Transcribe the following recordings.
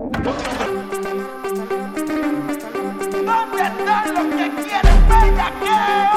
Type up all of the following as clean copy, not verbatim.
¿Dónde están los que quieren bellaqueo?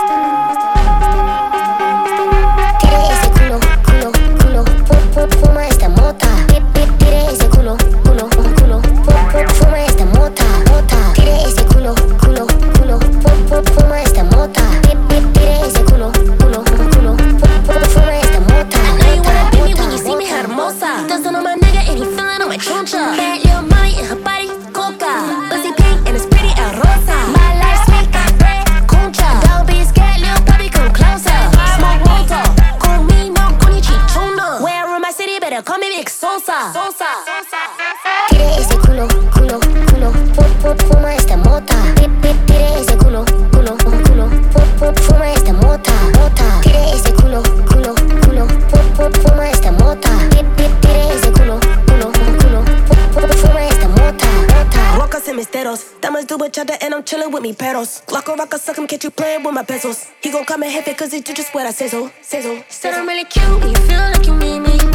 Tire ese culo, culo, culo, fuma esta mota. Tire ese culo, culo, culo, fuma esta mota, mota. Tire ese culo, culo, culo, fuma esta mota. Tire ese culo, culo, culo, fuma esta mota. I know you wanna be me when you see me hermosa. Dancing on my nigga and he feeling on my choncha. Bad little mommy in her body, coca. Pussy pink and it's pretty and rosa. My life sweet, red concha. Don't be scared, little puppy, come closer. Smoke water, conmigo con y chichona. Where in my city, better call me Big Sosa. Tire ese culo, culo, culo, fuma esta mota. Tire ese culo, culo, culo, fuma esta mota, mota. Tire ese culo, culo, culo, fuma esta mota. Tire ese culo, culo, culo, fuma esta mota, mota. Rocas and misteros, diamonds do each other and I'm chillin' with me pedos. Glocko rock suck him, catch you playin' with my pesos. He gon' come and hit it cause he do just what I sizzle, sizzle. Said I'm really cute, and you feel like you need me.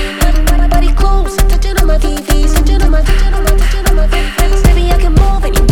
Body close, touching on my VVs, touching on my VVs. Baby, I can move and you